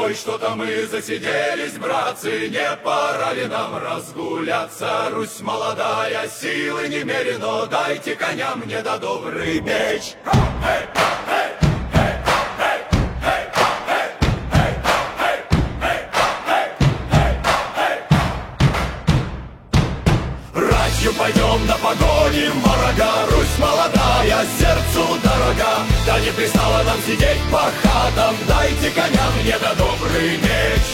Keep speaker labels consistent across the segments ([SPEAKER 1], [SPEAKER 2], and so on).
[SPEAKER 1] Ой, что-то мы засиделись, братцы, не пора ли нам разгуляться? Русь молодая, силы немерено, дайте коня мне да добрый меч. Пойдем да погоним врага, Русь молодая, сердцу дорога. Да не пристало нам сидеть по хатам, дайте коня мне да добрый меч.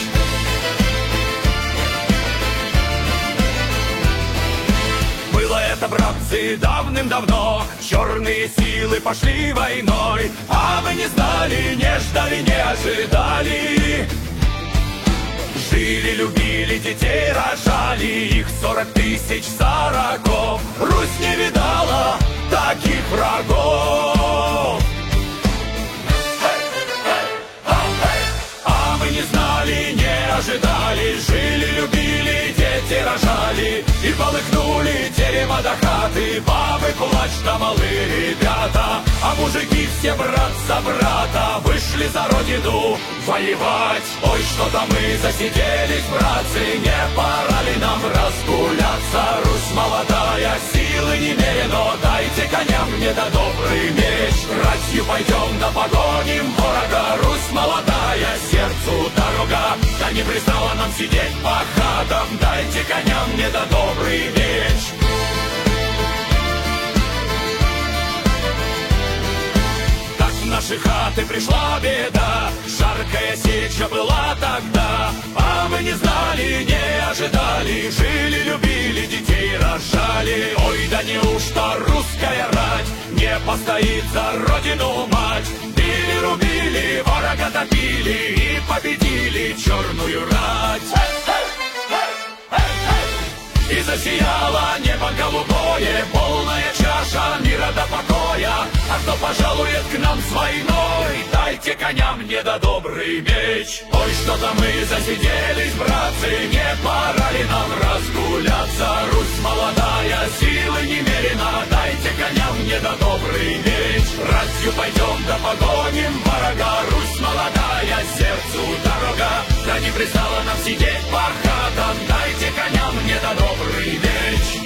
[SPEAKER 1] Было это, братцы, давным-давно, черные силы пошли войной, а мы не знали, не ждали, не ожидали. Жили, любили, детей рожали, их 40 тысяч сороков. Русь не видала таких врагов. А мы не знали, не ожидали, жили, любили, дети рожали, и полыхнули терема до хаты, бабы плач да малые ребята, а мужики все брат за брата вышли за родину воевать. Ой, что-то мы засиделись, братцы, не пора ли нам разгуляться? Русь молодая, силы немерено, дайте коня мне да добрый меч. Ратью пойдем да погоним врага, Русь молодая, сердцу дорога. Да не пристало нам сидеть по хатам, дайте коня мне да добрый меч. В наши хаты пришла беда, жаркая сеча была тогда, а мы не знали, не ожидали, жили, любили, детей рожали. Ой, да неужто русская рать не постоит за родину мать? Били, рубили, врага топили и победили черную рать. И засияло небо голубое, полная чаша мира до покоя. А кто пожалует к нам с войной, дайте коня мне да добрый меч. Ой, что-то мы засиделись, братцы, не пора ли нам разгуляться? Русь молодая, силы немерено, дайте коня мне да добрый меч. Ратью пойдем да погоним врага, Русь молодая, сердцу дорога. Да не пристало нам сидеть по хатам, дайте коня мне да добрый меч.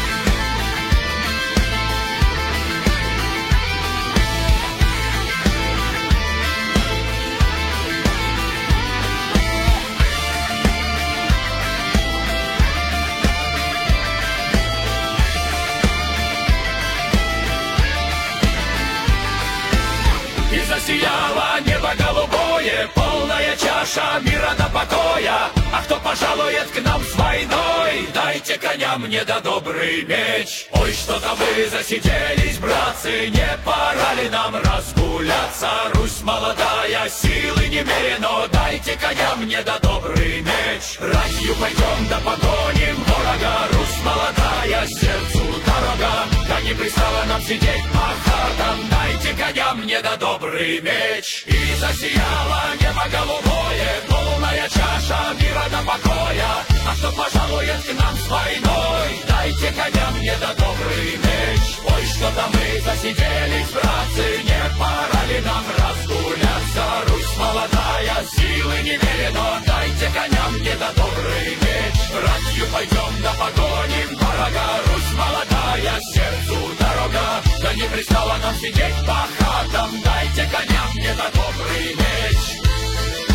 [SPEAKER 1] И засияло небо голубое, полная чаша мира до покоя. А кто пожалует к нам с войной, дайте коня мне да добрый меч. Ой, что-то мы засиделись, братцы, не пора ли нам разгуляться? Русь молодая, силы немерено, дайте коня мне да добрый меч. Ратью пойдем да погоним врага, Русь молодая, сердцу дорога. Да не пристало нам сидеть по хатам, дайте коня мне да добрый меч. И засияло небо голубое, полная чаша мира до покоя. А кто пожалует к нам с войной, дайте коня мне да добрый меч. Ой, что-то мы засиделись, братцы, не пора ли нам разгуляться? Русь молодая, силы немерено, дайте коня мне да добрый меч. Ратью пойдем да погоним врага, Русь молодая, сердцу дорога. Да не пристало нам сидеть по хатам, дайте коня мне да добрый меч.